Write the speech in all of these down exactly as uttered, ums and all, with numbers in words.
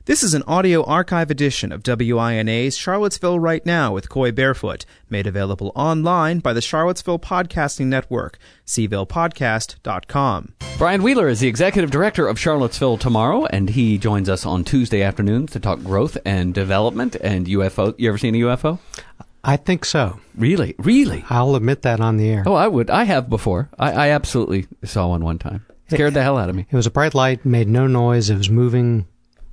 This is an audio archive edition of W I N A's Charlottesville Right Now with Coy Barefoot, made available online by the Charlottesville Podcasting Network, c ville podcast dot com. Brian Wheeler is the Executive Director of Charlottesville Tomorrow, and he joins us on Tuesday afternoons to talk growth and development and U F O. You ever seen a U F O? I think so. Really? Really? I'll admit that on the air. Oh, I would. I have before. I, I absolutely saw one one time. Scared it, the hell out of me. It was a bright light, made no noise. It was moving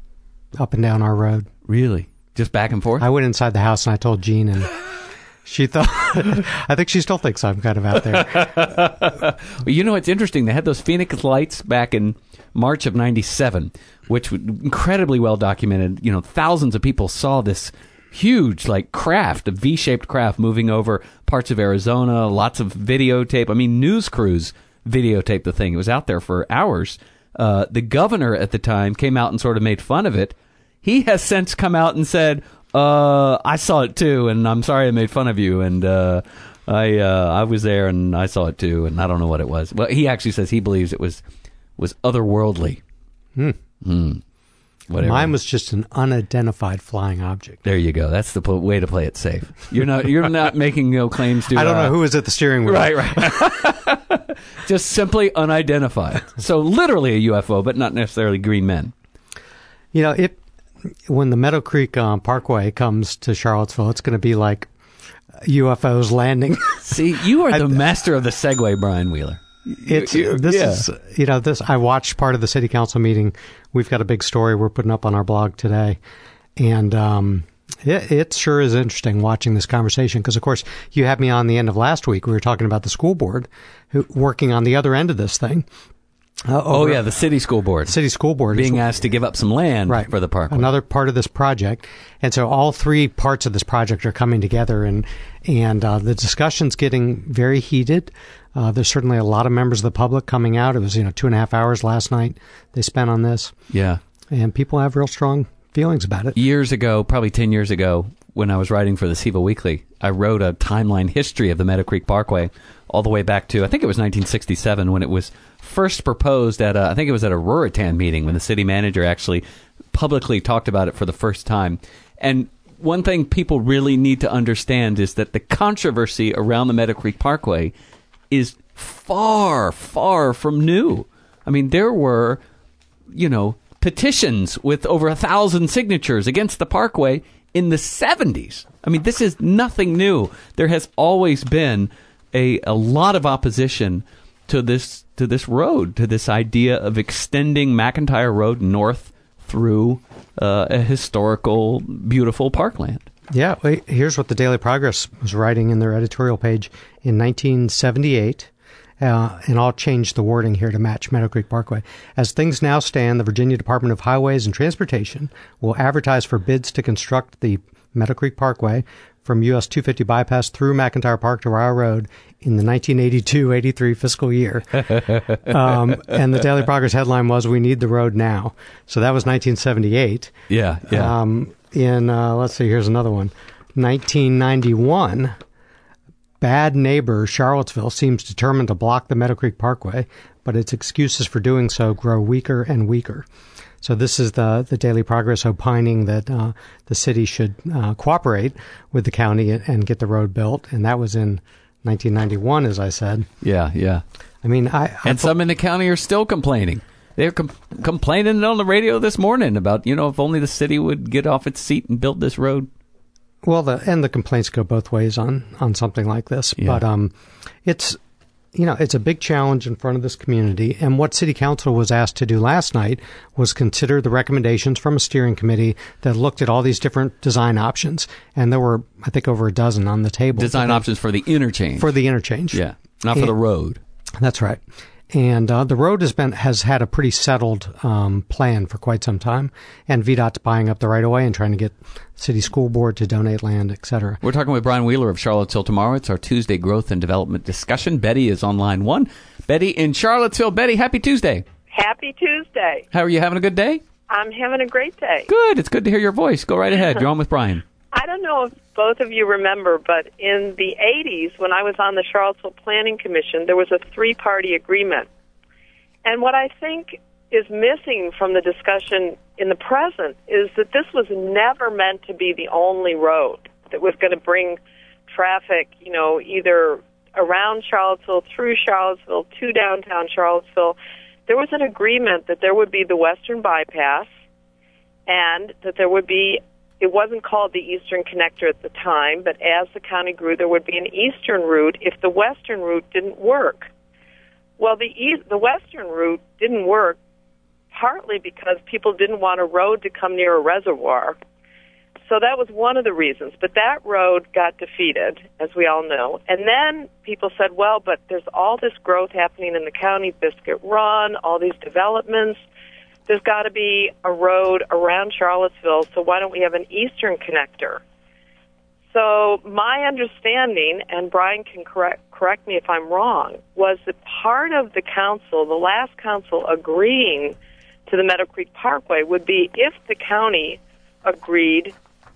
up and down our road. Really? Just back and forth? I went inside the house and I told Jean, and she thought, I think she still thinks I'm kind of out there. Well, you know, it's interesting. They had those Phoenix lights back in March of ninety-seven, which was incredibly well documented. You know, thousands of people saw this huge, like, craft, a V-shaped craft moving over parts of Arizona, lots of videotape. I mean, news crews videotaped the thing. It was out there for hours. Uh, the governor at the time came out and sort of made fun of it. He has since come out and said, uh, I saw it too, and I'm sorry I made fun of you, and uh, I uh, I was there, and I saw it too, and I don't know what it was. Well, he actually says he believes it was was otherworldly. Hmm. Mm. Whatever. Mine was just an unidentified flying object. There you go. That's the pl- way to play it safe. You're not you're not making no claims to. I don't uh, know who was at the steering wheel. Right, right. Just simply unidentified. So literally a U F O, but not necessarily green men. You know, it when the Meadow Creek um, Parkway comes to Charlottesville, it's going to be like U F Os landing. See, you are the I, master of the segue, Brian Wheeler. It's you, this yeah. is you know this. I watched part of the city council meeting. We've got a big story we're putting up on our blog today, and um, it, it sure is interesting watching this conversation because, of course, you had me on the end of last week. We were talking about the school board who, working on the other end of this thing. Uh, oh yeah, the city school board. City school board being is, asked to give up some land right, for the park. Another part of this project, and so all three parts of this project are coming together, and and uh, the discussion's getting very heated. Uh, there's certainly a lot of members of the public coming out. It was you know two and a half hours last night they spent on this. Yeah, and people have real strong feelings about it. Years ago, probably ten years ago, when I was writing for the CIVA Weekly, I wrote a timeline history of the Meadow Creek Parkway all the way back to I think it was nineteen sixty-seven when it was first proposed at a, I think it was at a Ruritan meeting when the city manager actually publicly talked about it for the first time. And one thing people really need to understand is that the controversy around the Meadow Creek Parkway is far, far from new. I mean, there were, you know, petitions with over a thousand signatures against the parkway in the seventies. I mean, this is nothing new. There has always been a, a lot of opposition to this to this road, to this idea of extending McIntyre Road north through uh, a historical, beautiful parkland. Yeah, here's what the Daily Progress was writing in their editorial page in nineteen seventy-eight. Uh, and I'll change the wording here to match Meadow Creek Parkway. As things now stand, the Virginia Department of Highways and Transportation will advertise for bids to construct the Meadow Creek Parkway from U S two fifty bypass through McIntyre Park to Royal Road in the nineteen eighty-two eighty-three fiscal year. um, and the Daily Progress headline was, "We need the road now." So that was nineteen seventy-eight. Yeah, yeah. Um, in, uh, let's see, here's another one. nineteen ninety-one, bad neighbor Charlottesville seems determined to block the Meadow Creek Parkway, but its excuses for doing so grow weaker and weaker. So this is the, the Daily Progress opining that uh, the city should uh, cooperate with the county and, and get the road built. And that was in nineteen ninety-one, as I said. Yeah, yeah. I mean, I... I and some in the county are still complaining. They're com- complaining on the radio this morning about, you know, if only the city would get off its seat and build this road. Well, the, and the complaints go both ways on, on something like this. Yeah. But um, it's... You know, it's a big challenge in front of this community. And what City Council was asked to do last night was consider the recommendations from a steering committee that looked at all these different design options. And there were, I think, over a dozen on the table. Design options for the interchange. For the interchange. Yeah, not for and, the road. That's right. And uh, the road has been has had a pretty settled um, plan for quite some time. And V DOT's buying up the right-of-way and trying to get city school board to donate land, et cetera. We're talking with Brian Wheeler of Charlottesville Tomorrow. It's our Tuesday growth and development discussion. Betty is on line one. Betty in Charlottesville. Betty, happy Tuesday. Happy Tuesday. How are you, having a good day? I'm having a great day. Good. It's good to hear your voice. Go right ahead. You're on with Brian. I don't know if both of you remember, but in the eighties, when I was on the Charlottesville Planning Commission, there was a three-party agreement. And what I think is missing from the discussion in the present is that this was never meant to be the only road that was going to bring traffic, you know, either around Charlottesville, through Charlottesville, to downtown Charlottesville. There was an agreement that there would be the Western Bypass and that there would be, it wasn't called the Eastern Connector at the time, but as the county grew, there would be an eastern route if the western route didn't work. Well, the east, the western route didn't work partly because people didn't want a road to come near a reservoir. So that was one of the reasons. But that road got defeated, as we all know. And then people said, well, but there's all this growth happening in the county, Biscuit Run, all these developments. There's got to be a road around Charlottesville, so why don't we have an eastern connector? So my understanding, and Brian can correct, correct me if I'm wrong, was that part of the council, the last council agreeing to the Meadow Creek Parkway would be if the county agreed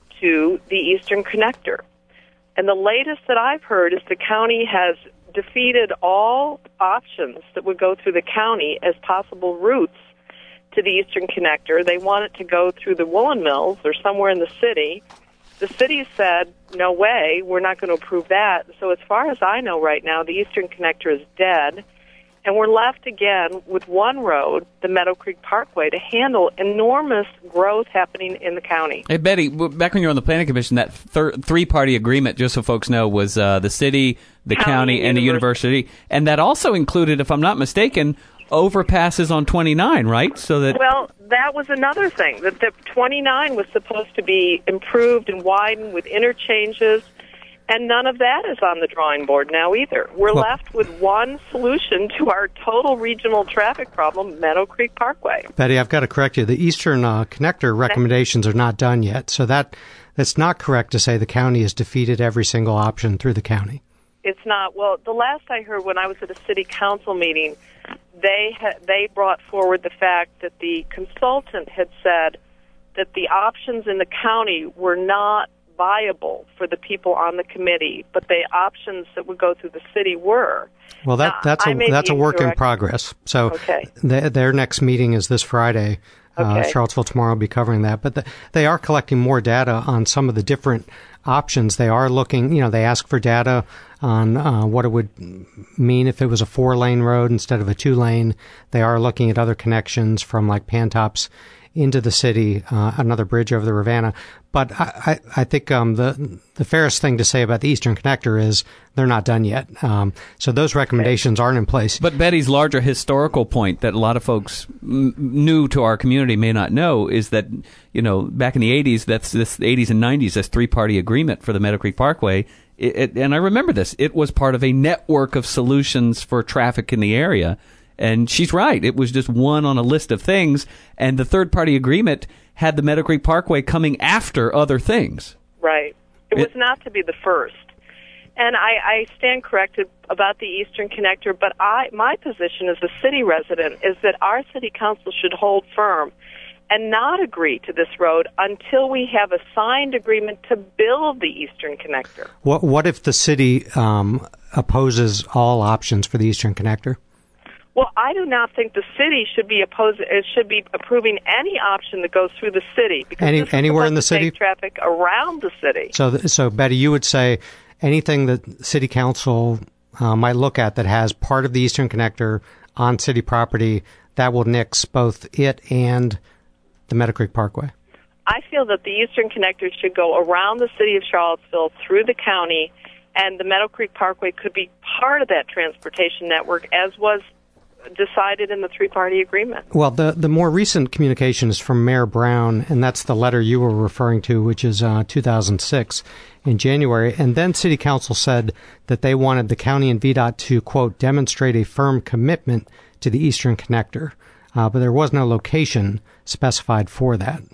to the Eastern Connector. And the latest that I've heard is the county has defeated all options that would go through the county as possible routes to the Eastern Connector. They want it to go through the woolen mills or somewhere in the city. The city said, no way, we're not going to approve that. So as far as I know right now, the Eastern Connector is dead. And we're left again with one road, the Meadow Creek Parkway, to handle enormous growth happening in the county. Hey, Betty, back when you were on the Planning Commission, that thir- three-party agreement, just so folks know, was uh, the city, the county, county and the university. And that also included, if I'm not mistaken, overpasses on twenty-nine, right? So that Well, that was another thing, that the twenty-nine was supposed to be improved and widened with interchanges. And none of that is on the drawing board now either. We're well, left with one solution to our total regional traffic problem, Meadow Creek Parkway. Betty, I've got to correct you. The Eastern uh, Connector recommendations are not done yet. So that that's not correct to say the county has defeated every single option through the county. It's not. Well, the last I heard when I was at a city council meeting, they ha- they brought forward the fact that the consultant had said that the options in the county were not viable for the people on the committee, but the options that would go through the city were. Well, that, that's now, a that's a work in progress. So okay. th- their next meeting is this Friday. Okay. Uh, Charlottesville tomorrow will be covering that. But the, they are collecting more data on some of the different options. They are looking, you know, they ask for data on uh, what it would mean if it was a four-lane road instead of a two-lane. They are looking at other connections from like Pantops into the city, uh, another bridge over the Ravenna. But I, I, I think um, the the fairest thing to say about the Eastern Connector is they're not done yet. Um, so those recommendations aren't in place. But Betty's larger historical point that a lot of folks m- new to our community may not know is that, you know, back in the eighties, that's this eighties and nineties, this three-party agreement for the Meadow Creek Parkway. It, it, and I remember this. It was part of a network of solutions for traffic in the area. And she's right. It was just one on a list of things. And the third-party agreement had the Meadow Creek Parkway coming after other things. Right. It, it was not to be the first. And I, I stand corrected about the Eastern Connector, but I, my position as a city resident is that our city council should hold firm and not agree to this road until we have a signed agreement to build the Eastern Connector. What, what if the city um, opposes all options for the Eastern Connector? Well, I do not think the city should be opposing. It should be approving any option that goes through the city because any, this is anywhere in the to city, take traffic around the city. So, so Betty, you would say anything that city council uh, might look at that has part of the Eastern Connector on city property that will nix both it and the Meadow Creek Parkway. I feel that the Eastern Connector should go around the city of Charlottesville through the county, and the Meadow Creek Parkway could be part of that transportation network, as was decided in the three-party agreement. Well, the, the more recent communication is from Mayor Brown, and that's the letter you were referring to, which is uh, two thousand six in January. And then City Council said that they wanted the county and V DOT to, quote, demonstrate a firm commitment to the Eastern Connector. Uh, but there was no location specified for that.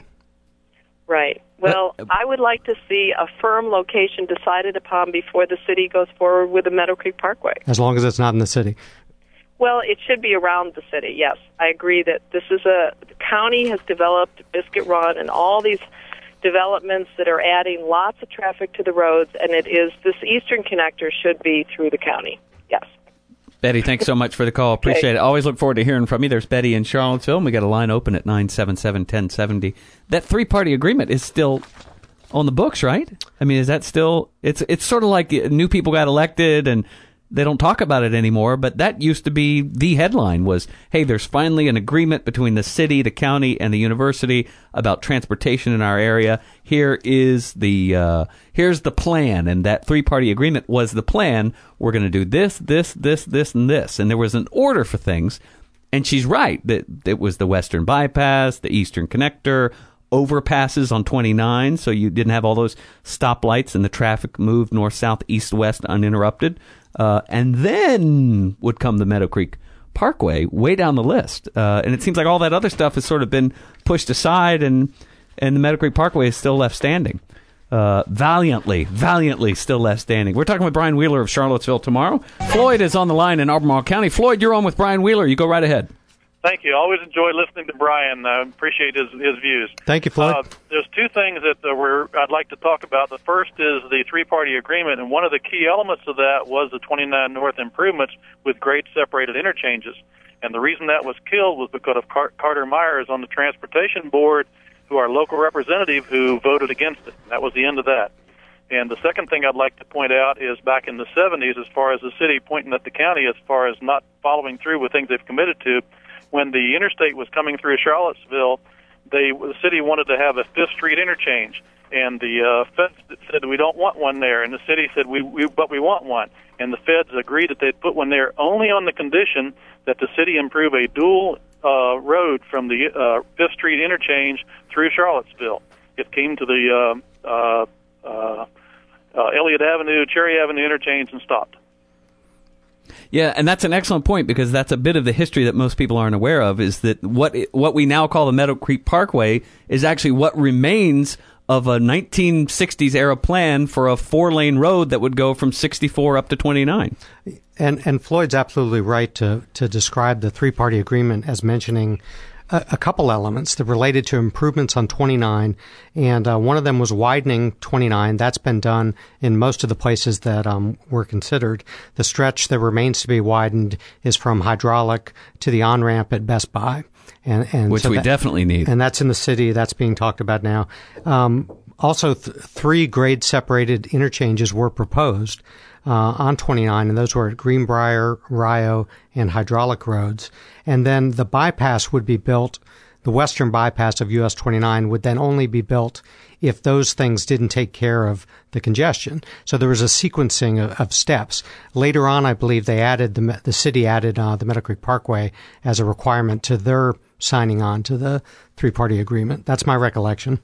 Right. Well, I would like to see a firm location decided upon before the city goes forward with the Meadow Creek Parkway. As long as it's not in the city. Well, it should be around the city, yes. I agree that this is a, the county has developed Biscuit Run and all these developments that are adding lots of traffic to the roads, and it is, this Eastern Connector should be through the county, yes. Betty, thanks so much for the call. Appreciate Okay. it. Always look forward to hearing from you. There's Betty in Charlottesville, and we got a line open at nine seven seven, one oh seven oh. That three-party agreement is still on the books, right? I mean, is that still... It's it's sort of like new people got elected, and they don't talk about it anymore, but that used to be the headline was, hey, there's finally an agreement between the city, the county, and the university about transportation in our area. Here is the uh, here's the plan, and that three-party agreement was the plan. We're going to do this, this, this, this, and this. And there was an order for things, and she's right that it was the Western Bypass, the Eastern Connector, overpasses on twenty-nine, so you didn't have all those stoplights and the traffic moved north, south, east, west uninterrupted. Uh, and then would come the Meadow Creek Parkway way down the list. Uh, and it seems like all that other stuff has sort of been pushed aside, and, and the Meadow Creek Parkway is still left standing. Uh, valiantly, valiantly still left standing. We're talking with Brian Wheeler of Charlottesville tomorrow. Floyd is on the line in Albemarle County. Floyd, you're on with Brian Wheeler. You go right ahead. Thank you. I always enjoy listening to Brian. I appreciate his his views. Thank you, Floyd. Uh, there's two things that uh, we're, I'd like to talk about. The first is the three-party agreement, and one of the key elements of that was the twenty-nine North improvements with grade separated interchanges. And the reason that was killed was because of Car- Carter Myers on the Transportation Board, who our local representative, who voted against it. That was the end of that. And the second thing I'd like to point out is back in the seventies, as far as the city pointing at the county as far as not following through with things they've committed to, when the interstate was coming through Charlottesville, they the city wanted to have a Fifth Street interchange, and the uh, feds said we don't want one there, and the city said we, we but we want one, and the feds agreed that they'd put one there only on the condition that the city improve a dual uh, road from the uh, Fifth Street interchange through Charlottesville. It came to the uh, uh, uh, uh, Elliott Avenue, Cherry Avenue interchange and stopped. Yeah, and that's an excellent point, because that's a bit of the history that most people aren't aware of, is that what what we now call the Meadow Creek Parkway is actually what remains of a nineteen sixties era plan for a four-lane road that would go from sixty-four up to twenty-nine. And and Floyd's absolutely right to, to describe the three-party agreement as mentioning a, a couple elements that related to improvements on twenty-nine, and uh, one of them was widening twenty-nine. That's been done in most of the places that um, were considered. The stretch that remains to be widened is from Hydraulic to the on-ramp at Best Buy. And, and Which so we that, definitely need. And that's in the city. That's being talked about now. Um, also, th- three grade-separated interchanges were proposed uh, on twenty-nine, and those were at Greenbrier, Rio, and Hydraulic roads. And then the bypass would be built, the western bypass of U S twenty-nine would then only be built if those things didn't take care of the congestion. So there was a sequencing of, of steps. Later on, I believe they added, the, the city added uh, the Meadow Creek Parkway as a requirement to their signing on to the three-party agreement. That's my recollection.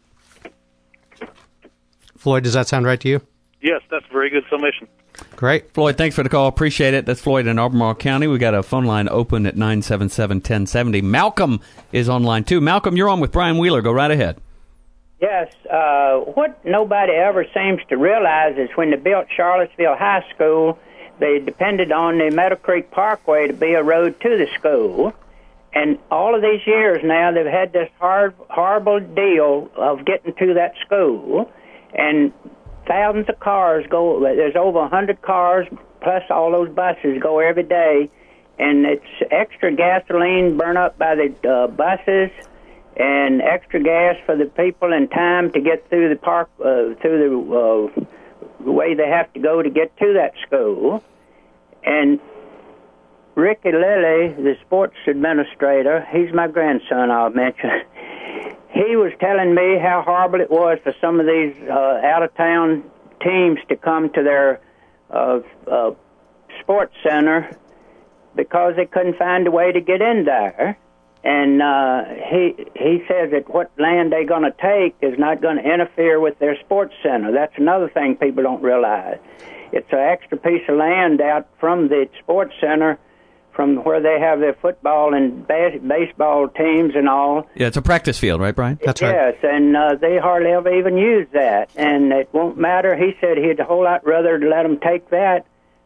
Floyd, does that sound right to you? Yes, that's a very good summation. Great. Floyd, thanks for the call. Appreciate it. That's Floyd in Albemarle County. We got a phone line open at nine seven seven, one oh seven oh. Malcolm is on line too. Malcolm, you're on with Brian Wheeler. Go right ahead. Yes, uh, what nobody ever seems to realize is when they built Charlottesville High School, they depended on the Meadow Creek Parkway to be a road to the school. And all of these years now, they've had this hard, horrible deal of getting to that school. And thousands of cars go, there's over one hundred cars, plus all those buses go every day. And it's extra gasoline burn up by the uh, buses, and extra gas for the people and time to get through the park, uh, through the, uh, the way they have to go to get to that school. And Ricky Lilly, the sports administrator, he's my grandson, I'll mention. He was telling me how horrible it was for some of these uh, out-of-town teams to come to their uh, uh, sports center because they couldn't find a way to get in there. And uh, he he says that what land they're going to take is not going to interfere with their sports center. That's another thing people don't realize. It's an extra piece of land out from the sports center, from where they have their football and bas- baseball teams and all. Yeah, it's a practice field, right, Brian? That's yes, right. Yes, and uh, they hardly ever even use that. And it won't matter. He said he'd a whole lot rather let them take that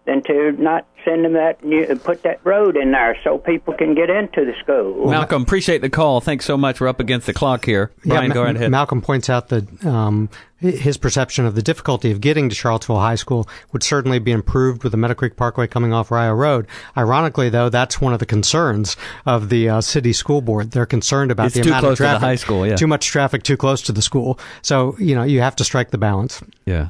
than to not send them that new, put that road in there so people can get into the school. Malcolm, appreciate the call. Thanks so much. We're up against the clock here. Brian, yeah, go right ahead. Malcolm points out that um, his perception of the difficulty of getting to Charlottesville High School would certainly be improved with the Meadow Creek Parkway coming off Rio Road. Ironically, though, that's one of the concerns of the uh, city school board. They're concerned about it's the too amount close of traffic. To the high school, yeah. Too much traffic too close to the school. So, you know, you have to strike the balance. Yeah.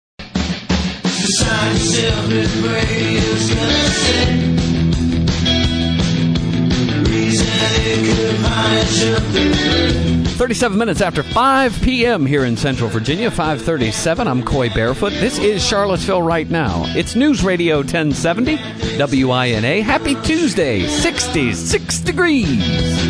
Thirty-seven minutes after five p.m. here in Central Virginia, five thirty-seven. I'm Coy Barefoot. This is Charlottesville Right Now. It's News Radio ten seventy, W I N A. Happy Tuesday, sixty-six degrees.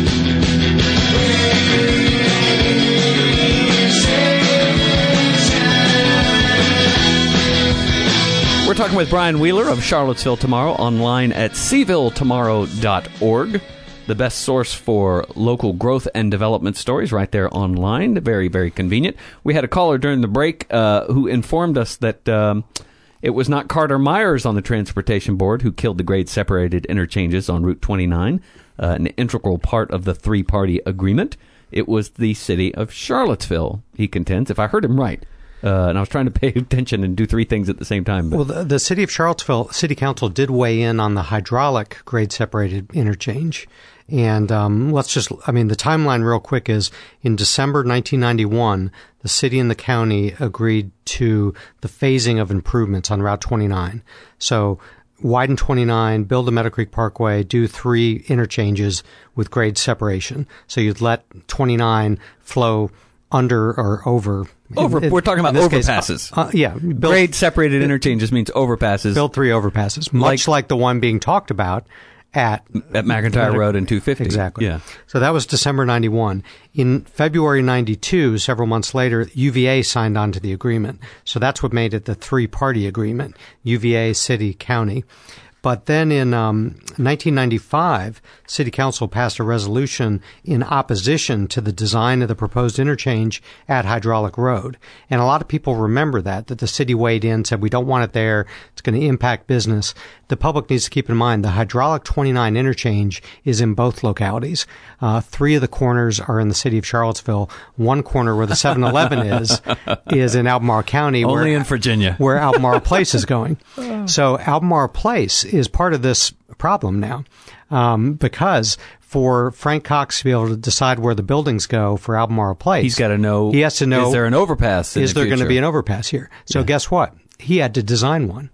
We're talking with Brian Wheeler of Charlottesville Tomorrow, online at c ville tomorrow dot org. The best source for local growth and development stories right there online. Very, very convenient. We had a caller during the break uh, who informed us that um, it was not Carter Myers on the Transportation Board who killed the grade-separated interchanges on Route twenty-nine, uh, an integral part of the three-party agreement. It was the city of Charlottesville, he contends, if I heard him right. Uh, and I was trying to pay attention and do three things at the same time. But. Well, the, the city of Charlottesville City Council did weigh in on the hydraulic grade-separated interchange. And um, let's just, I mean, the timeline real quick is in December nineteen ninety-one, the city and the county agreed to the phasing of improvements on Route twenty-nine. So widen twenty-nine, build the Meadow Creek Parkway, do three interchanges with grade separation. So you'd let twenty-nine flow under or over. Over. In, we're talking about overpasses. Case, uh, uh, yeah. Build, grade separated interchanges means overpasses. Build three overpasses, much like, like the one being talked about at at McIntyre Road and two fifty. Exactly. Yeah. So that was December ninety-one. In February ninety-two, several months later, U V A signed on to the agreement. So that's what made it the three-party agreement, U V A, city, county. But then in um, nineteen ninety-five, City Council passed a resolution in opposition to the design of the proposed interchange at Hydraulic Road. And a lot of people remember that, that the city weighed in, said we don't want it there, it's going to impact business. The public needs to keep in mind the Hydraulic twenty-nine interchange is in both localities. Uh, three of the corners are in the city of Charlottesville. One corner where the seven eleven is, is in Albemarle County. Only where, in Virginia. Where Albemarle Place is going. So Albemarle Place is part of this problem now, um, because for Frank Cox to be able to decide where the buildings go for Albemarle Place, he's got to know. He has to know: is there an overpass? In is the there going to future? be an overpass here? So yeah. Guess what? He had to design one.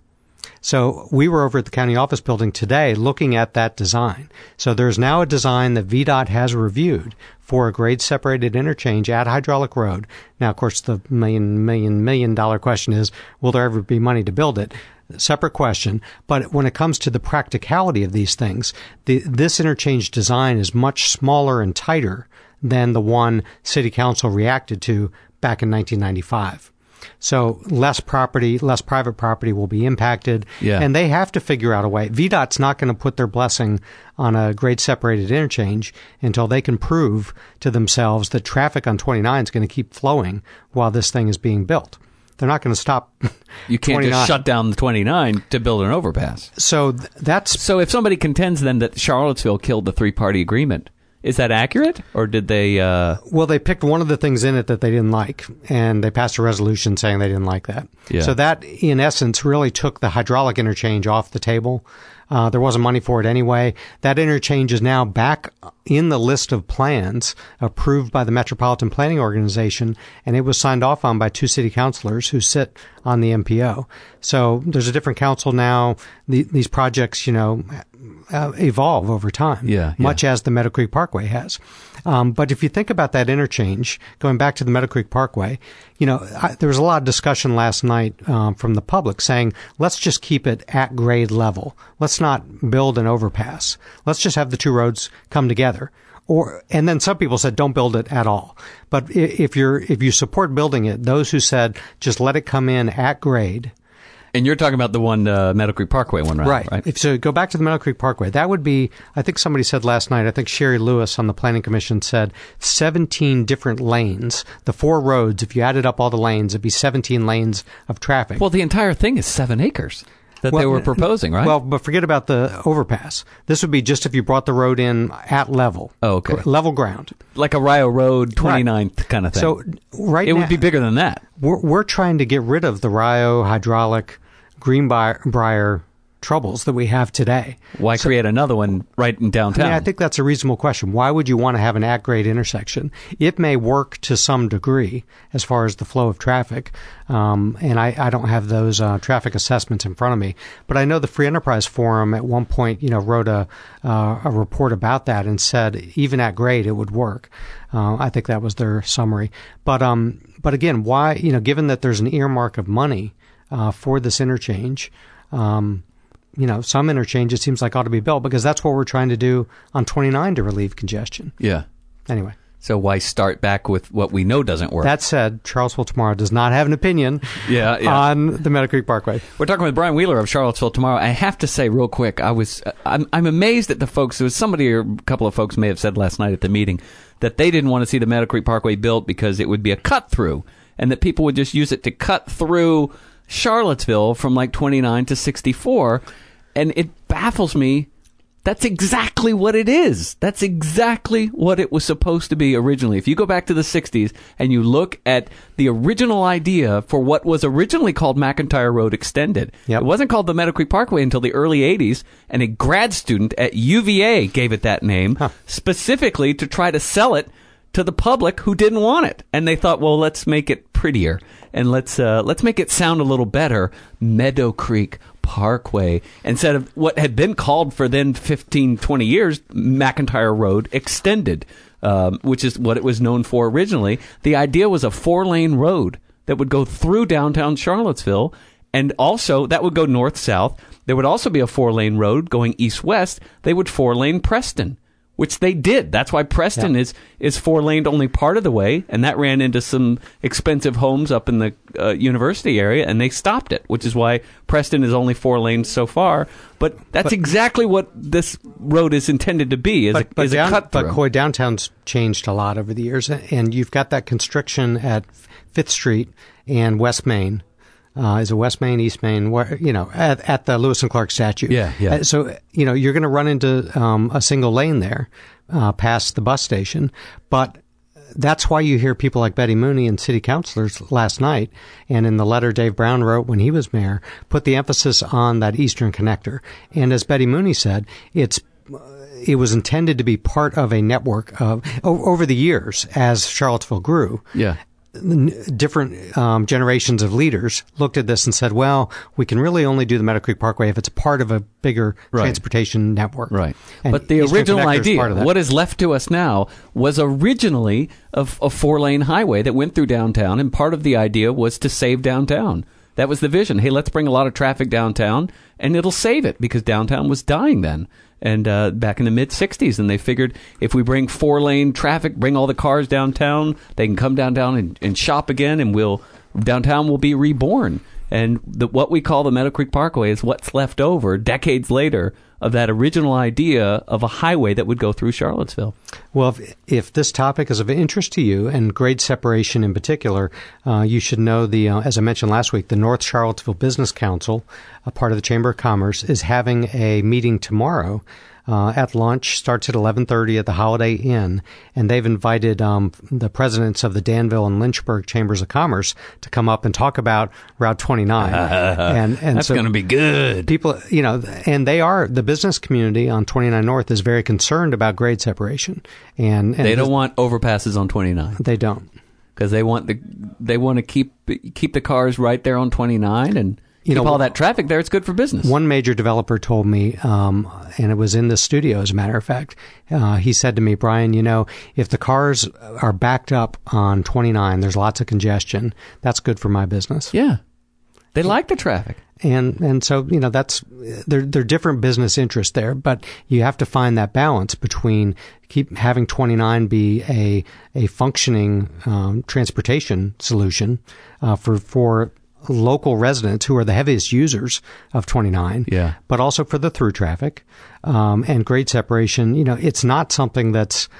So we were over at the county office building today looking at that design. So there's now a design that V DOT has reviewed for a grade-separated interchange at Hydraulic Road. Now, of course, the million, million, million dollar question is, will there ever be money to build it? Separate question. But when it comes to the practicality of these things, the, this interchange design is much smaller and tighter than the one City Council reacted to back in nineteen ninety-five. So less property, less private property will be impacted. Yeah. And they have to figure out a way. V DOT's not going to put their blessing on a grade-separated interchange until they can prove to themselves that traffic on twenty-nine is going to keep flowing while this thing is being built. They're not going to stop. You can't twenty-nine. Just shut down the twenty-nine to build an overpass. So th- that's so. If somebody contends then that Charlottesville killed the three-party agreement, is that accurate, or did they? Uh... Well, they picked one of the things in it that they didn't like, and they passed a resolution saying they didn't like that. Yeah. So that, in essence, really took the hydraulic interchange off the table. Uh, there wasn't money for it anyway. That interchange is now back in the list of plans approved by the Metropolitan Planning Organization, and it was signed off on by two city councilors who sit on the M P O. So there's a different council now. The, these projects, you know, uh, evolve over time, yeah, much yeah. as the Meadow Creek Parkway has. Um, but if you think about that interchange, going back to the Meadow Creek Parkway, you know, I, there was a lot of discussion last night um, from the public saying, let's just keep it at grade level. Let's not build an overpass. Let's just have the two roads come together. Or, and then some people said, don't build it at all. But if you're, if you support building it, those who said, just let it come in at grade. And you're talking about the one, uh, Meadow Creek Parkway one, right? Right. right? If so, go back to the Meadow Creek Parkway. That would be, I think somebody said last night, I think Sherry Lewis on the Planning Commission said seventeen different lanes. The four roads, if you added up all the lanes, it'd be seventeen lanes of traffic. Well, the entire thing is seven acres. that well, they were proposing, right? Well, but forget about the overpass. This would be just if you brought the road in at level. Oh, okay. Level ground. Like a Rio Road twenty-ninth right. kind of thing. So right it now, would be bigger than that. We're, we're trying to get rid of the Rio hydraulic Greenbrier troubles that we have today. Why so, create another one right in downtown? I mean, I think that's a reasonable question. Why would you want to have an at-grade intersection? It may work to some degree as far as the flow of traffic, um, and I, I don't have those uh, traffic assessments in front of me. But I know the Free Enterprise Forum at one point, you know, wrote a uh, a report about that and said even at grade it would work. Uh, I think that was their summary. But um, but again, why? You know, given that there's an earmark of money uh, for this interchange. Um, You know, some interchange it seems like ought to be built because that's what we're trying to do on twenty-nine to relieve congestion. Yeah. Anyway. So why start back with what we know doesn't work? That said, Charlottesville Tomorrow does not have an opinion yeah, yeah. on the Meadow Creek Parkway. We're talking with Brian Wheeler of Charlottesville Tomorrow. I have to say real quick, I was I'm, I'm amazed at the folks. There was somebody or a couple of folks may have said last night at the meeting that they didn't want to see the Meadow Creek Parkway built because it would be a cut through and that people would just use it to cut through Charlottesville from like twenty-nine to sixty-four. And it baffles me. That's exactly what it is. That's exactly what it was supposed to be originally. If you go back to the sixties and you look at the original idea for what was originally called McIntyre Road Extended, yep. It wasn't called the Meadow Creek Parkway until the early eighties, and a grad student at U V A gave it that name huh. specifically to try to sell it to the public who didn't want it. And they thought, well, let's make it prettier and let's uh, let's make it sound a little better. Meadow Creek Parkway, instead of what had been called for then fifteen, twenty years, McIntyre Road Extended, um, which is what it was known for originally. The idea was a four-lane road that would go through downtown Charlottesville, and also that would go north-south. There would also be a four-lane road going east-west. They would four-lane Preston, which they did. That's why Preston yeah. is, is four-laned only part of the way, and that ran into some expensive homes up in the uh, university area, and they stopped it, which is why Preston is only four lanes so far. But that's but, exactly what this road is intended to be, is but, a, but is down, a cut-through. But Coy Downtown's changed a lot over the years, and you've got that constriction at Fifth Street and West Main. Uh, is it West Main, East Main, where, you know, at, at the Lewis and Clark statue. Yeah, yeah. Uh, so, you know, you're going to run into um, a single lane there uh, past the bus station. But that's why you hear people like Betty Mooney and city councilors last night, and in the letter Dave Brown wrote when he was mayor, put the emphasis on that eastern connector. And as Betty Mooney said, it's it was intended to be part of a network of over the years as Charlottesville grew. Yeah. Different um, generations of leaders looked at this and said, well, we can really only do the Meadow Creek Parkway if it's part of a bigger right. transportation network. Right. And but the Eastern original Connector idea, is what is left to us now, was originally a, a four-lane highway that went through downtown, and part of the idea was to save downtown. That was the vision. Hey, let's bring a lot of traffic downtown, and it'll save it, because downtown was dying then. And uh, back in the mid-sixties, and they figured if we bring four-lane traffic, bring all the cars downtown, they can come downtown and, and shop again, and we'll downtown will be reborn. And the, what we call the Meadow Creek Parkway is what's left over decades later of that original idea of a highway that would go through Charlottesville. Well, if, if this topic is of interest to you, and grade separation in particular, uh, you should know the, uh, as I mentioned last week, the North Charlottesville Business Council, a part of the Chamber of Commerce, is having a meeting tomorrow uh, at lunch. Starts at eleven thirty at the Holiday Inn, and they've invited um, the presidents of the Danville and Lynchburg Chambers of Commerce to come up and talk about Route twenty-nine. Uh, and, and that's so going to be good. People, you know, and they are, the business community on twenty-nine North is very concerned about grade separation. And, and they don't want overpasses on twenty-nine. They don't. Because they want the they want to keep keep the cars right there on twenty-nine and you keep know, all that traffic there. It's good for business. One major developer told me, um, and it was in the studio, as a matter of fact, uh, he said to me, Brian, you know, if the cars are backed up on twenty-nine, there's lots of congestion. That's good for my business. Yeah. They like the traffic. And and so, you know, that's there there are different business interests there, but you have to find that balance between keep having twenty-nine be a a functioning um, transportation solution uh, for for local residents who are the heaviest users of twenty-nine, yeah, but also for the through traffic um, and grade separation. You know, it's not something that's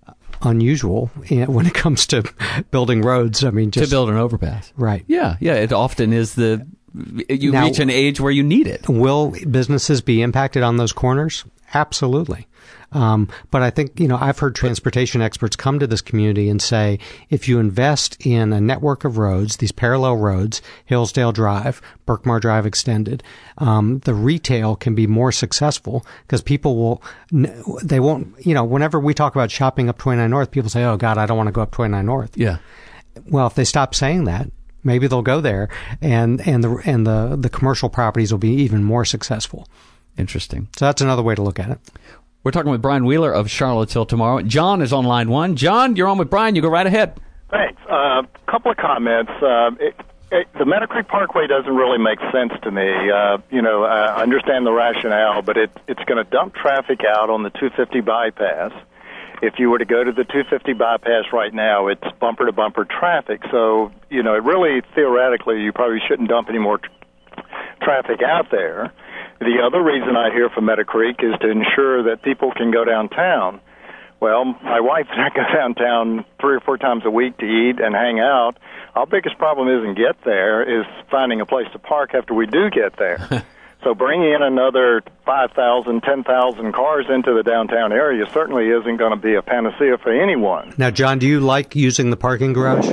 unusual when it comes to building roads. I mean, just to build an overpass, right? Yeah, yeah. It often is the you Now, reach an age where you need it. Will businesses be impacted on those corners? Absolutely. Um, but I think, you know, I've heard transportation experts come to this community and say, if you invest in a network of roads, these parallel roads, Hillsdale Drive, Berkmar Drive Extended, um, the retail can be more successful because people will, they won't, you know, whenever we talk about shopping up twenty-nine North, people say, oh, God, I don't want to go up twenty-nine North. Yeah. Well, if they stop saying that, maybe they'll go there and, and the, and the, the commercial properties will be even more successful. Interesting. So that's another way to look at it. We're talking with Brian Wheeler of Charlottesville tomorrow. John is on line one. John, you're on with Brian. You go right ahead. Thanks. A uh, couple of comments. Uh, it, it, the Meadow Creek Parkway doesn't really make sense to me. Uh, you know, I understand the rationale, but it, it's going to dump traffic out on the two fifty bypass. If you were to go to the two fifty bypass right now, it's bumper-to-bumper traffic. So, you know, it really, theoretically, you probably shouldn't dump any more tr- traffic out there. The other reason I hear from Meadow Creek is to ensure that people can go downtown. Well, my wife and I go downtown three or four times a week to eat and hang out. Our biggest problem isn't get there, is finding a place to park after we do get there. So bringing in another five thousand, ten thousand cars into the downtown area certainly isn't going to be a panacea for anyone. Now, John, do you like using the parking garage?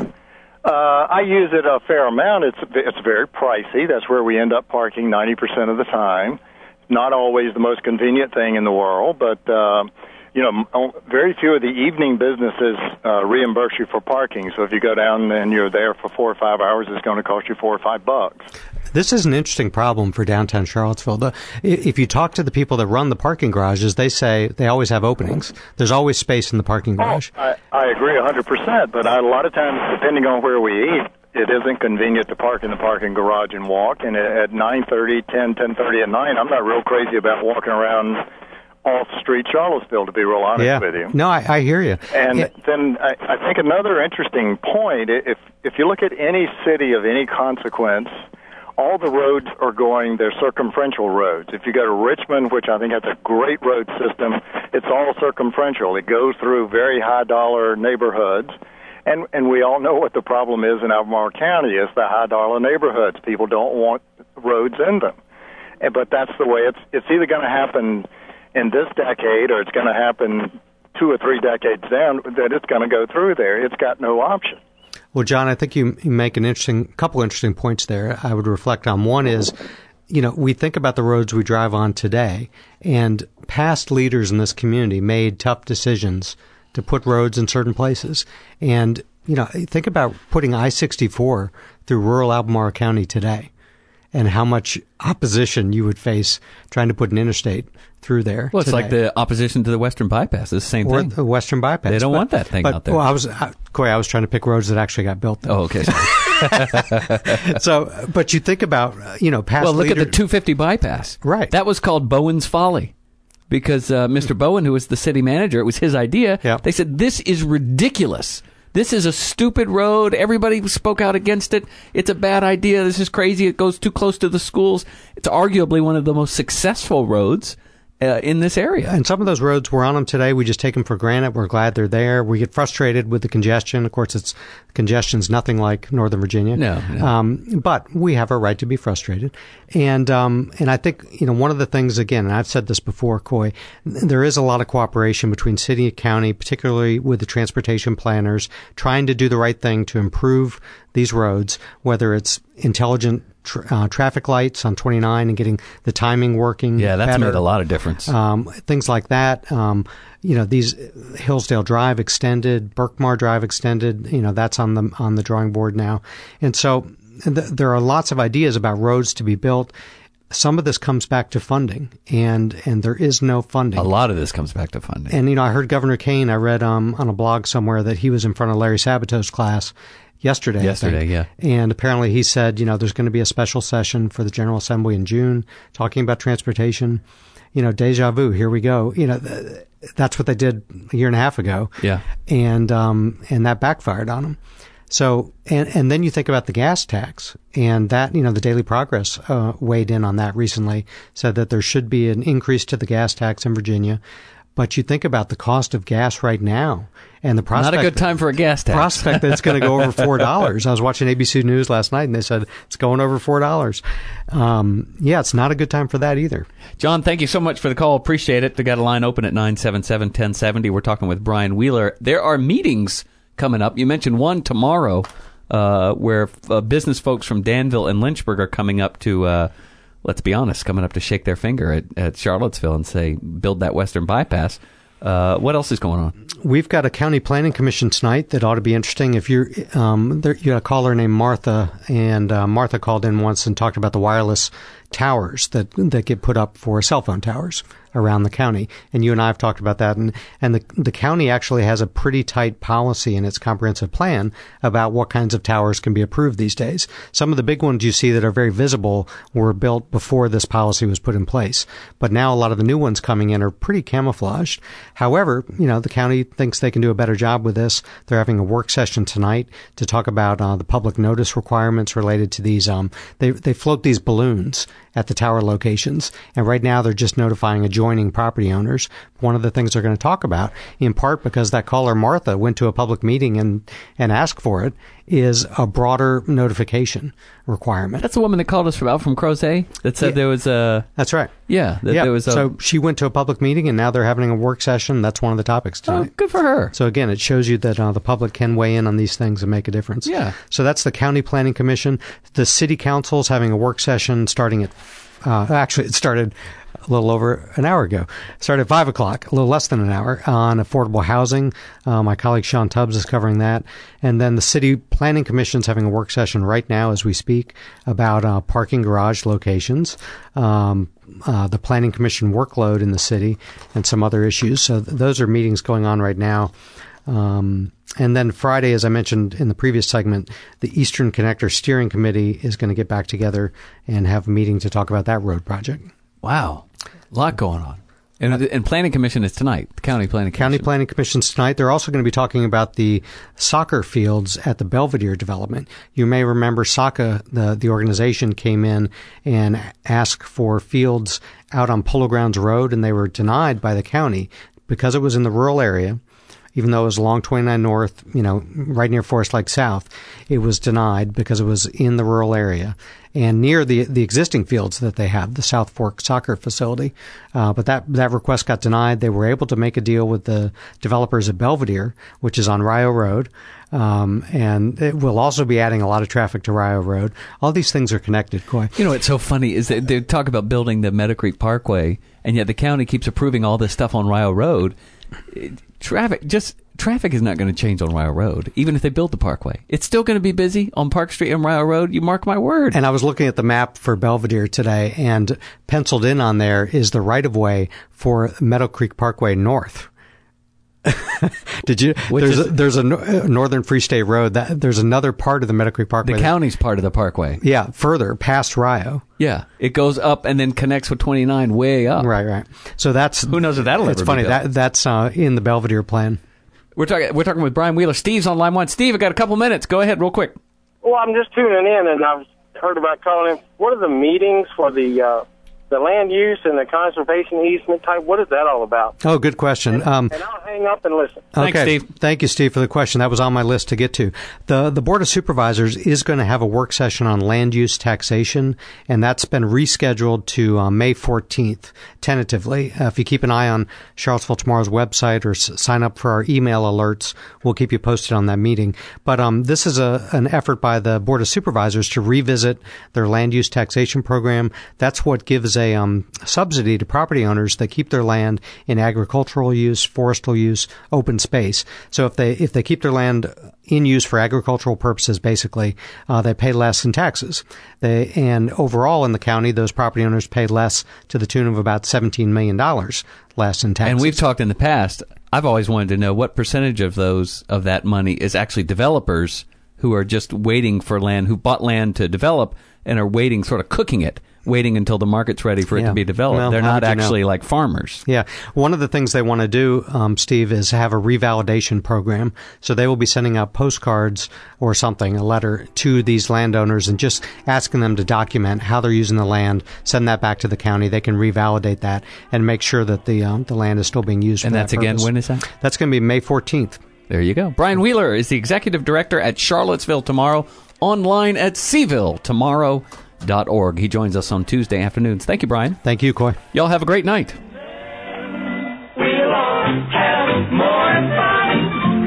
Uh, I use it a fair amount. It's it's very pricey. That's where we end up parking ninety percent of the time. Not always the most convenient thing in the world, but, uh, you know, very few of the evening businesses uh, reimburse you for parking. So if you go down and you're there for four or five hours, it's going to cost you four or five bucks. This is an interesting problem for downtown Charlottesville. The, if you talk to the people that run the parking garages, they say they always have openings. There's always space in the parking garage. Oh, I, I agree one hundred percent, but I, a lot of times, depending on where we eat, it isn't convenient to park in the parking garage and walk. And at nine thirty, ten, ten thirty at night, I'm not real crazy about walking around off-street Charlottesville, to be real honest yeah. with you. No, I, I hear you. And yeah. then I, I think another interesting point, if if you look at any city of any consequence, all the roads are going, they're circumferential roads. If you go to Richmond, which I think has a great road system, it's all circumferential. It goes through very high-dollar neighborhoods. And and we all know what the problem is in Albemarle County. It's the high-dollar neighborhoods. People don't want roads in them. And, but that's the way it's, it's either going to happen in this decade or it's going to happen two or three decades down, that it's going to go through there. It's got no option. Well, John, I think you, you make an interesting couple interesting points there. I would reflect on one is, you know, we think about the roads we drive on today, and past leaders in this community made tough decisions to put roads in certain places. And, you know, think about putting I sixty-four through rural Albemarle County today and how much opposition you would face trying to put an interstate through there. Well, it's today. like the opposition to the Western Bypass. It's the same or thing. the Western Bypass. They don't but, want that thing but, out there. Well, I was, I, Corey, I was trying to pick roads that actually got built. Though. Oh, okay. So, but you think about, uh, you know, past Well, look leader- at the two fifty bypass. Right. That was called Bowen's Folly. Because uh, Mister Bowen, who was the city manager, it was his idea. Yeah. They said, this is ridiculous. This is a stupid road. Everybody spoke out against it. It's a bad idea. This is crazy. It goes too close to the schools. It's arguably one of the most successful roads uh, in this area. And some of those roads, we're on them today. We just take them for granted. We're glad they're there. We get frustrated with the congestion. Of course, it's congestion's nothing like Northern Virginia. No, no. Um, but we have a right to be frustrated. And um, and I think, you know, one of the things, again, and I've said this before, Coy, there is a lot of cooperation between city and county, particularly with the transportation planners, trying to do the right thing to improve these roads, whether it's intelligent Tra- uh, traffic lights on twenty-nine and getting the timing working. Yeah, that's better. made a lot of difference. Um, things like that. Um, you know, these Hillsdale Drive extended, Berkmar Drive extended. You know, that's on the on the drawing board now. And so th- there are lots of ideas about roads to be built. Some of this comes back to funding, and and there is no funding. A lot of this comes back to funding. And you know, I heard Governor Kane. I read um, on a blog somewhere that he was in front of Larry Sabato's class yesterday. Yesterday, I think. yeah. And apparently he said, you know, there's going to be a special session for the General Assembly in June talking about transportation. You know, deja vu, here we go. You know, th- that's what they did a year and a half ago. Yeah. And, um, and that backfired on them. So, and, and then you think about the gas tax, and that, you know, the Daily Progress uh, weighed in on that recently, said that there should be an increase to the gas tax in Virginia. But you think about the cost of gas right now and the prospect. Not a good time for a gas tax. Prospect that it's going to go over four dollars. I was watching A B C News last night and they said it's going over four dollars. Um, yeah, it's not a good time for that either. John, thank you so much for the call. Appreciate it. We got a line open at nine seven seven, one zero seven zero. We're talking with Brian Wheeler. There are meetings coming up. You mentioned one tomorrow uh, where uh, business folks from Danville and Lynchburg are coming up to, uh, let's be honest, coming up to shake their finger at, at Charlottesville and say, build that Western bypass. Uh, what else is going on? We've got a county planning commission tonight that ought to be interesting. If you're, um, there, you got a caller named Martha, and uh, Martha called in once and talked about the wireless towers that that get put up for cell phone towers around the county. And you and I have talked about that. And, and the, the county actually has a pretty tight policy in its comprehensive plan about what kinds of towers can be approved these days. Some of the big ones you see that are very visible were built before this policy was put in place. But now a lot of the new ones coming in are pretty camouflaged. However, you know, the county thinks they can do a better job with this. They're having a work session tonight to talk about uh, the public notice requirements related to these. Um, they, they float these balloons at the tower locations. And right now they're just notifying adjoining property owners. One of the things they're going to talk about, in part because that caller Martha went to a public meeting and, and asked for it, is a broader notification requirement. That's the woman that called us from out from Crozet that said yeah. there was a... That's right. Yeah. That yeah. There was a, so she went to a public meeting and now they're having a work session. That's one of the topics tonight. Oh, good for her. So again, it shows you that uh, the public can weigh in on these things and make a difference. Yeah. So that's the County Planning Commission. The City Council's having a work session starting at... Uh, actually, it started a little over an hour ago. It started at five o'clock, a little less than an hour, on affordable housing. Uh, my colleague Sean Tubbs is covering that. And then the City Planning Commission is having a work session right now as we speak about uh, parking garage locations, um, uh, the Planning Commission workload in the city, and some other issues. So th- those are meetings going on right now. Um, and then Friday, as I mentioned in the previous segment, the Eastern Connector Steering Committee is going to get back together and have a meeting to talk about that road project. Wow. A lot going on. And, and Planning Commission is tonight, the County Planning Commission. County Planning Commission's tonight. They're also going to be talking about the soccer fields at the Belvedere development. You may remember SACA, the, the organization, came in and asked for fields out on Polo Grounds Road, and they were denied by the county because it was in the rural area. Even though it was along twenty-nine North, you know, right near Forest Lake South, it was denied because it was in the rural area and near the the existing fields that they have, the South Fork soccer facility. Uh, but that that request got denied. They were able to make a deal with the developers at Belvedere, which is on Rio Road. Um, and it will also be adding a lot of traffic to Rio Road. All these things are connected, Coy. You know, what's so funny is that they talk about building the Meadow Creek Parkway, and yet the county keeps approving all this stuff on Rio Road. It, Traffic, just traffic is not going to change on Rio Road, even if they build the parkway. It's still going to be busy on Park Street and Rio Road. You mark my word. And I was looking at the map for Belvedere today, and penciled in on there is the right-of-way for Meadow Creek Parkway North. Did you? Which there's is, a, there's a Northern Free State Road. That there's another part of the Meadow Creek Parkway. The county's part of the parkway. Yeah, further past Rio. Yeah, it goes up and then connects with twenty-nine way up. Right, right. So that's who knows if that'll ever be It's funny built. that that's uh, in the Belvedere plan. We're talking. We're talking with Brian Wheeler. Steve's on line one. Steve, I got a couple minutes. Go ahead, real quick. Well, I'm just tuning in, and I've heard about calling in. What are the meetings for the uh, the land use and the conservation easement type? What is that all about? Oh, good question. And, um, and I'll hang up and listen. Thanks, okay. Steve. Thank you, Steve, for the question. That was on my list to get to. The The Board of Supervisors is going to have a work session on land use taxation, and that's been rescheduled to uh, May fourteenth, tentatively. Uh, if you keep an eye on Charlottesville Tomorrow's website or s- sign up for our email alerts, we'll keep you posted on that meeting. But um, this is a an effort by the Board of Supervisors to revisit their land use taxation program. That's what gives a um, subsidy to property owners that keep their land in agricultural use, forestal use, open space. So if they if they keep their land in use for agricultural purposes, basically, uh, they pay less in taxes. They and overall in the county, those property owners pay less to the tune of about seventeen million dollars less in taxes. And we've talked in the past. I've always wanted to know what percentage of those of that money is actually developers who are just waiting for land, who bought land to develop and are waiting, sort of cooking it, waiting until the market's ready for it Yeah. to be developed. Well, They're how not would you know? actually like farmers. Yeah. One of the things they want to do, um, Steve, is have a revalidation program. So they will be sending out postcards or something, a letter to these landowners and just asking them to document how they're using the land, send that back to the county. They can revalidate that and make sure that the um, the land is still being used And for that that's again, purpose. when is that? That's going to be May fourteenth. There you go. Brian Wheeler is the executive director at Charlottesville Tomorrow, online at Seaville Tomorrow dot org. He joins us on Tuesday afternoons. Thank you, Brian. Thank you, Coy. Y'all have a great night. We'll all have more fun.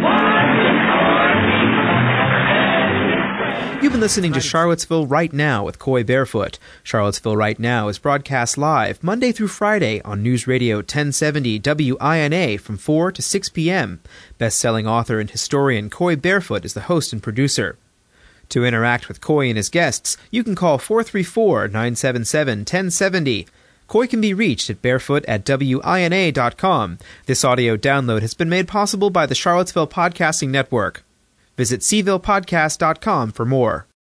You've been listening to Charlottesville Right Now with Coy Barefoot. Charlottesville Right Now is broadcast live Monday through Friday on News Radio ten seventy W I N A from four to six p.m. Best-selling author and historian Coy Barefoot is the host and producer. To interact with Coy and his guests, you can call four three four, nine seven seven, one zero seven zero. Coy can be reached at barefoot at W I N A dot com. This audio download has been made possible by the Charlottesville Podcasting Network. Visit Seaville Podcast dot com for more.